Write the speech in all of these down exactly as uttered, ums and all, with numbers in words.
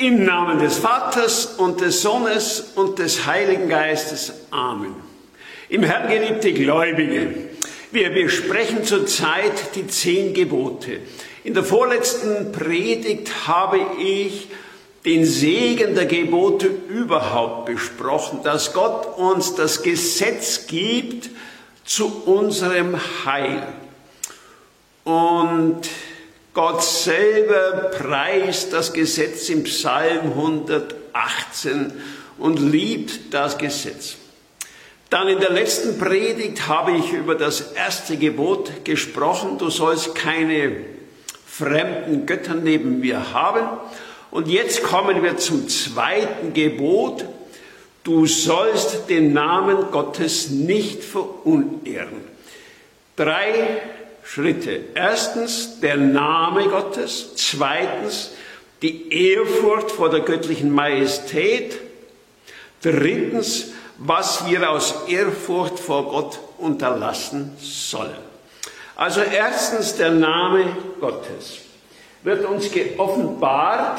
Im Namen des Vaters und des Sohnes und des Heiligen Geistes. Amen. Im Herrn geliebte Gläubige, wir besprechen zurzeit die zehn Gebote. In der vorletzten Predigt habe ich den Segen der Gebote überhaupt besprochen, dass Gott uns das Gesetz gibt zu unserem Heil. Und Gott selber preist das Gesetz im Psalm hundertachtzehn und liebt das Gesetz. Dann in der letzten Predigt habe ich über das erste Gebot gesprochen. Du sollst keine fremden Götter neben mir haben. Und jetzt kommen wir zum zweiten Gebot. Du sollst den Namen Gottes nicht verunehren. Drei Schritte. Erstens der Name Gottes. Zweitens die Ehrfurcht vor der göttlichen Majestät. Drittens, was wir aus Ehrfurcht vor Gott unterlassen sollen. Also erstens der Name Gottes wird uns geoffenbart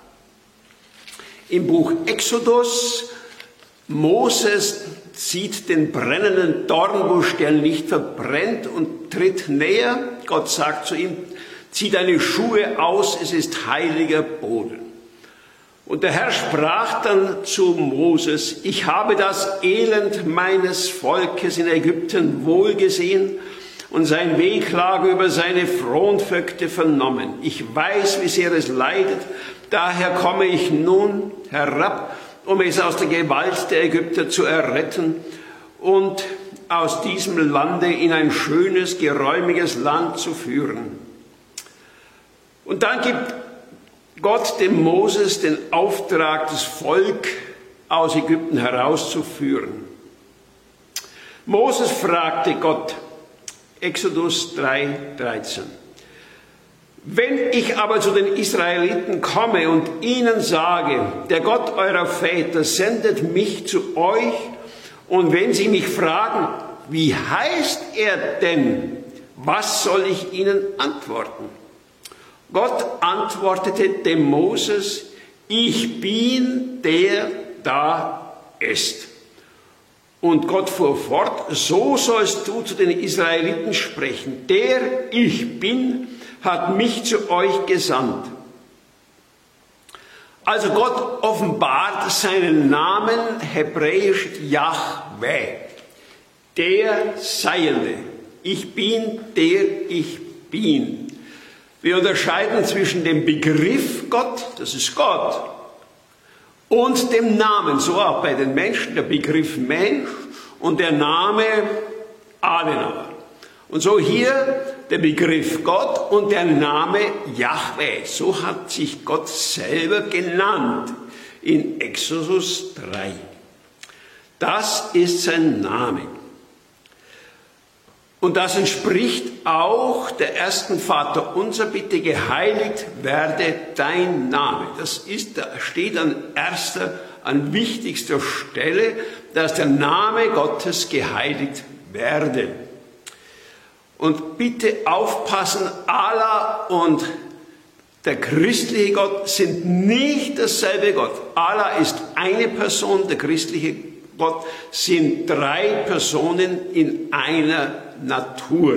im Buch Exodus. Moses sieht den brennenden Dornbusch, der nicht verbrennt, und tritt näher. Gott sagt zu ihm, zieh deine Schuhe aus, es ist heiliger Boden. Und der Herr sprach dann zu Moses, ich habe das Elend meines Volkes in Ägypten wohlgesehen und sein Wehklagen über seine Fronvögte vernommen. Ich weiß, wie sehr es leidet, daher komme ich nun herab, um es aus der Gewalt der Ägypter zu erretten und aus diesem Lande in ein schönes, geräumiges Land zu führen. Und dann gibt Gott dem Moses den Auftrag, das Volk aus Ägypten herauszuführen. Moses fragte Gott, Exodus drei, dreizehn. Wenn ich aber zu den Israeliten komme und ihnen sage, der Gott eurer Väter sendet mich zu euch, und wenn sie mich fragen, wie heißt er denn, was soll ich ihnen antworten? Gott antwortete dem Moses, ich bin der da ist. Und Gott fuhr fort, so sollst du zu den Israeliten sprechen, der ich bin, hat mich zu euch gesandt. Also Gott offenbart seinen Namen, hebräisch Jahwe, der Seiende. Ich bin, der ich bin. Wir unterscheiden zwischen dem Begriff Gott, das ist Gott, und dem Namen, so auch bei den Menschen, der Begriff Mensch und der Name Adenauer. Und so hier der Begriff Gott und der Name Jahwe. So hat sich Gott selber genannt in Exodus drei. Das ist sein Name. Und das entspricht auch der ersten Vaterunser Bitte, geheiligt werde dein Name. Das ist, da steht an erster, an wichtigster Stelle, dass der Name Gottes geheiligt werde. Und bitte aufpassen, Allah und der christliche Gott sind nicht dasselbe Gott. Allah ist eine Person, der christliche Gott sind drei Personen in einer Natur.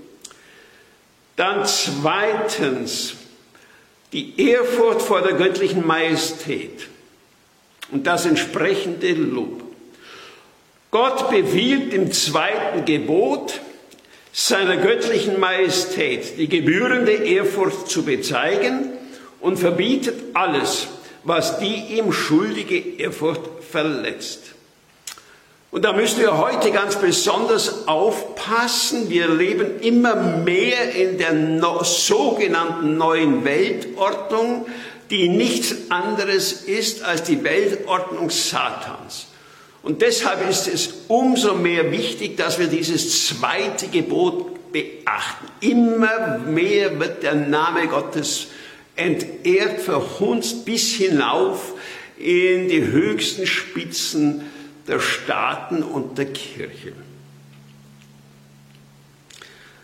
Dann zweitens die Ehrfurcht vor der göttlichen Majestät und das entsprechende Lob. Gott befiehlt im zweiten Gebot, seiner göttlichen Majestät die gebührende Ehrfurcht zu bezeigen und verbietet alles, was die ihm schuldige Ehrfurcht verletzt. Und da müssen wir heute ganz besonders aufpassen. Wir leben immer mehr in der no- sogenannten neuen Weltordnung, die nichts anderes ist als die Weltordnung Satans. Und deshalb ist es umso mehr wichtig, dass wir dieses zweite Gebot beachten. Immer mehr wird der Name Gottes entehrt, verhunzt bis hinauf in die höchsten Spitzen der Staaten und der Kirche.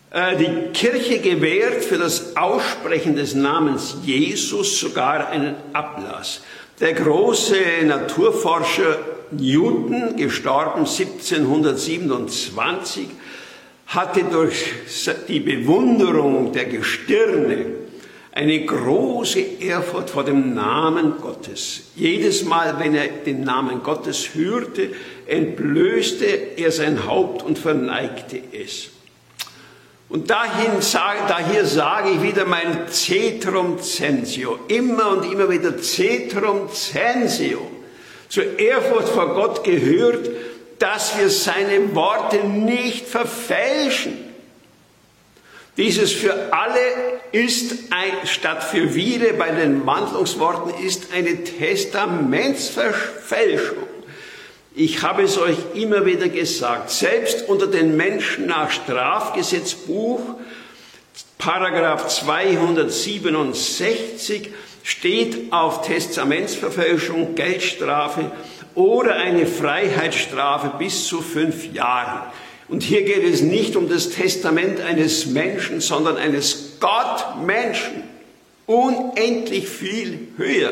Die Kirche gewährt für das Aussprechen des Namens Jesus sogar einen Ablass. Der große Naturforscher Newton, gestorben siebzehnhundertsiebenundzwanzig, hatte durch die Bewunderung der Gestirne eine große Ehrfurcht vor dem Namen Gottes. Jedes Mal, wenn er den Namen Gottes hörte, entblößte er sein Haupt und verneigte es. Und dahin sage, daher sage ich wieder mein Cetrum Censeo, immer und immer wieder Cetrum Censeo. Zur Ehrfurcht vor Gott gehört, dass wir seine Worte nicht verfälschen. Dieses für alle ist ein, statt für viele bei den Wandlungsworten, ist eine Testamentsverfälschung. Ich habe es euch immer wieder gesagt, selbst unter den Menschen nach Strafgesetzbuch, Paragraph zweihundertsiebenundsechzig, steht auf Testamentsverfälschung Geldstrafe oder eine Freiheitsstrafe bis zu fünf Jahren. Und hier geht es nicht um das Testament eines Menschen, sondern eines Gottmenschen. Unendlich viel höher.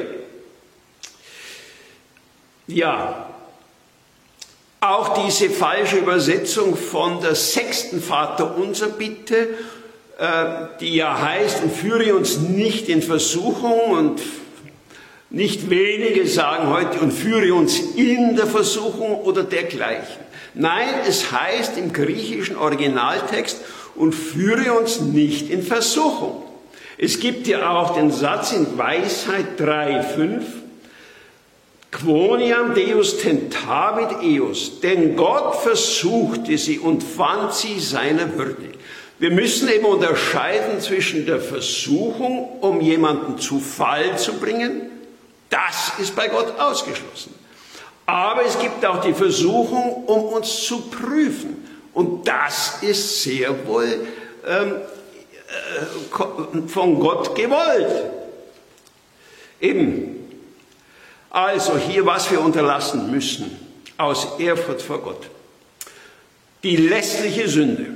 Ja, auch diese falsche Übersetzung von der sechsten Vaterunser Bitte, die ja heißt, und führe uns nicht in Versuchung, und nicht wenige sagen heute, und führe uns in der Versuchung oder dergleichen. Nein, es heißt im griechischen Originaltext, und führe uns nicht in Versuchung. Es gibt ja auch den Satz in Weisheit drei fünf, Quoniam Deus tentavit eos, denn Gott versuchte sie und fand sie seiner würdig. Wir müssen eben unterscheiden zwischen der Versuchung, um jemanden zu Fall zu bringen, das ist bei Gott ausgeschlossen. Aber es gibt auch die Versuchung, um uns zu prüfen. Und das ist sehr wohl ähm, äh, von Gott gewollt. Eben. Also hier, was wir unterlassen müssen, aus Ehrfurcht vor Gott. Die lästliche Sünde.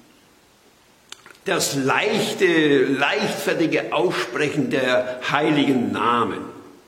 Das leichte, leichtfertige Aussprechen der heiligen Namen.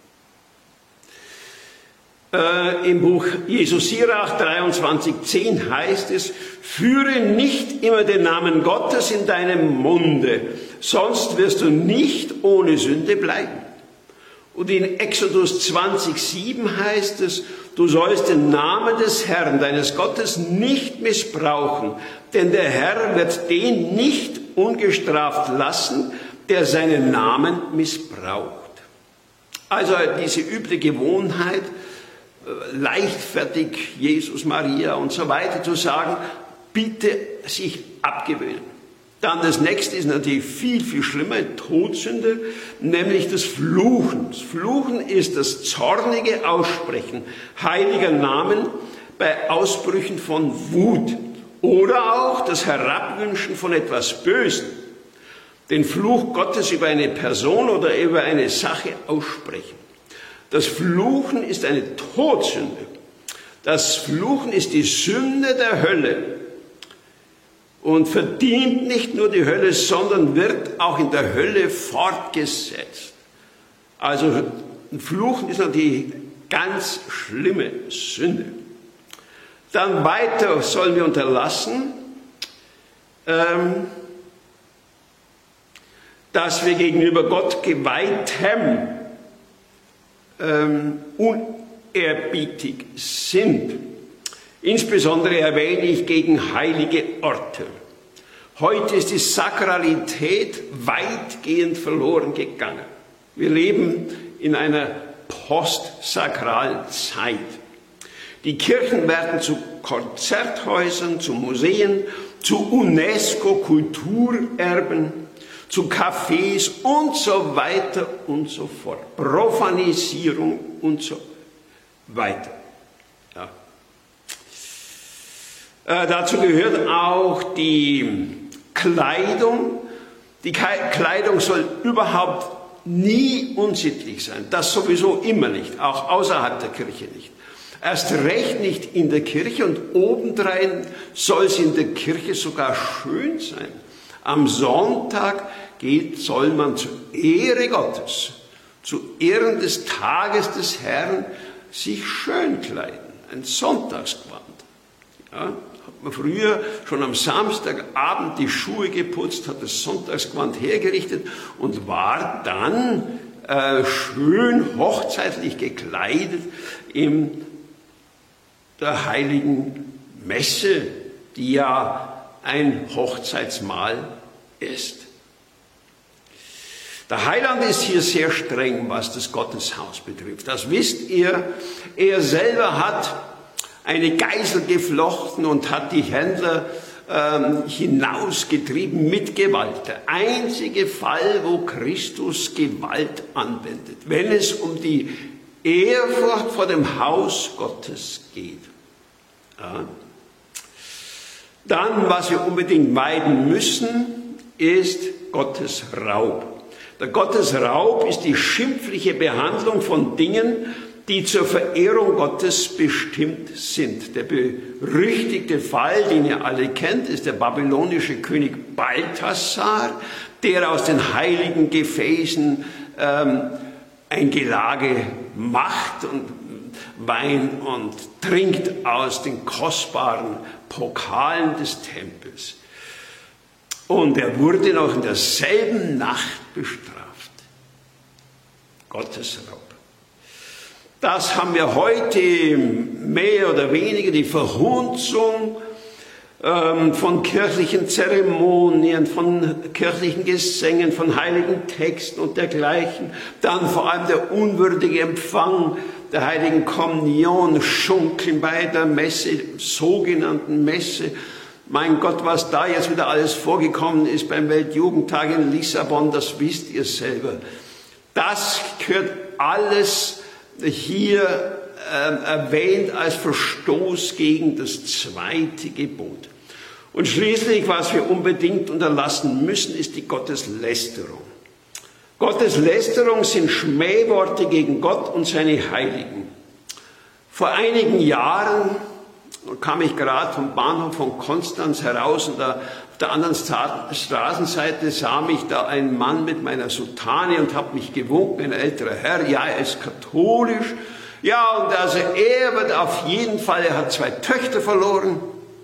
Äh, Im Buch Jesu Sirach dreiundzwanzig zehn heißt es, führe nicht immer den Namen Gottes in deinem Munde, sonst wirst du nicht ohne Sünde bleiben. Und in Exodus zwanzig sieben heißt es, du sollst den Namen des Herrn, deines Gottes, nicht missbrauchen, denn der Herr wird den nicht ungestraft lassen, der seinen Namen missbraucht. Also diese üble Gewohnheit, leichtfertig Jesus, Maria und so weiter zu sagen, bitte sich abgewöhnen. Dann das nächste ist natürlich viel, viel schlimmer, Todsünde, nämlich das Fluchen. Das Fluchen ist das zornige Aussprechen heiliger Namen bei Ausbrüchen von Wut oder auch das Herabwünschen von etwas Bösen. Den Fluch Gottes über eine Person oder über eine Sache aussprechen. Das Fluchen ist eine Todsünde. Das Fluchen ist die Sünde der Hölle. Und verdient nicht nur die Hölle, sondern wird auch in der Hölle fortgesetzt. Also Fluchen ist natürlich ganz schlimme Sünde. Dann weiter sollen wir unterlassen, ähm, dass wir gegenüber Gott geweihtem ähm, unerbietig sind. Insbesondere erwähne ich gegen heilige Orte. Heute ist die Sakralität weitgehend verloren gegangen. Wir leben in einer postsakralen Zeit. Die Kirchen werden zu Konzerthäusern, zu Museen, zu UNESCO-Kulturerben, zu Cafés und so weiter und so fort. Profanisierung und so weiter. Ja. Äh, dazu gehört auch die Kleidung. Die Kleidung soll überhaupt nie unsittlich sein. Das sowieso immer nicht, auch außerhalb der Kirche nicht. Erst recht nicht in der Kirche und obendrein soll es in der Kirche sogar schön sein. Am Sonntag geht, soll man zur Ehre Gottes, zu Ehren des Tages des Herrn, sich schön kleiden. Ein Sonntagsgewand. Ja, hat man früher schon am Samstagabend die Schuhe geputzt, hat das Sonntagsgewand hergerichtet und war dann äh, schön hochzeitlich gekleidet in der heiligen Messe, die ja ein Hochzeitsmahl ist. Der Heiland ist hier sehr streng, was das Gotteshaus betrifft. Das wisst ihr. Er selber hat eine Geißel geflochten und hat die Händler ähm, hinausgetrieben mit Gewalt. Der einzige Fall, wo Christus Gewalt anwendet, wenn es um die Ehrfurcht vor dem Haus Gottes geht. Ja. Dann, was wir unbedingt meiden müssen, ist Gottesraub. Der Gottesraub ist die schimpfliche Behandlung von Dingen, die zur Verehrung Gottes bestimmt sind. Der berüchtigte Fall, den ihr alle kennt, ist der babylonische König Balthasar, der aus den heiligen Gefäßen ähm, ein Gelage macht und Wein und trinkt aus den kostbaren Pokalen des Tempels. Und er wurde noch in derselben Nacht bestraft. Gottesraub. Das haben wir heute mehr oder weniger, die Verhunzung ähm, von kirchlichen Zeremonien, von kirchlichen Gesängen, von heiligen Texten und dergleichen. Dann vor allem der unwürdige Empfang der heiligen Kommunion, Schunkeln bei der Messe, sogenannten Messe. Mein Gott, was da jetzt wieder alles vorgekommen ist beim Weltjugendtag in Lissabon, das wisst ihr selber. Das gehört alles hier äh, erwähnt als Verstoß gegen das zweite Gebot. Und schließlich, was wir unbedingt unterlassen müssen, ist die Gotteslästerung. Gotteslästerung sind Schmähworte gegen Gott und seine Heiligen. Vor einigen Jahren kam ich gerade vom Bahnhof von Konstanz heraus und da auf der anderen Straßenseite sah mich da ein Mann mit meiner Soutane und hat mich gewunken, ein älterer Herr, ja, er ist katholisch, ja, und also er wird auf jeden Fall, er hat zwei Töchter verloren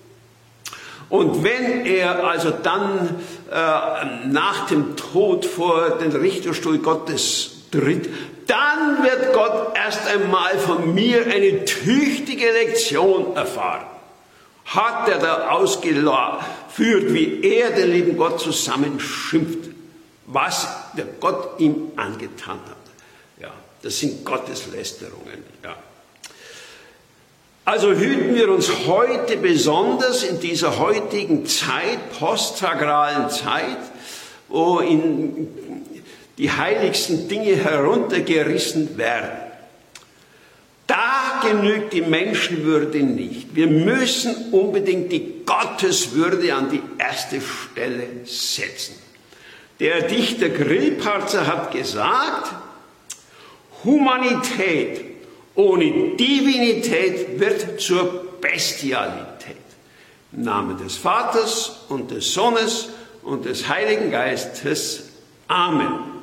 und wenn er also dann äh, nach dem Tod vor den Richterstuhl Gottes tritt, dann wird Gott erst einmal von mir eine tüchtige Lektion erfahren. Hat er da ausgeführt, wie er den lieben Gott zusammenschimpft, was der Gott ihm angetan hat. Ja, das sind Gotteslästerungen. Ja. Also hüten wir uns heute besonders in dieser heutigen Zeit, postsakralen Zeit, wo in die heiligsten Dinge heruntergerissen werden. Da genügt die Menschenwürde nicht. Wir müssen unbedingt die Gotteswürde an die erste Stelle setzen. Der Dichter Grillparzer hat gesagt, Humanität ohne Divinität wird zur Bestialität. Im Namen des Vaters und des Sohnes und des Heiligen Geistes. Amen.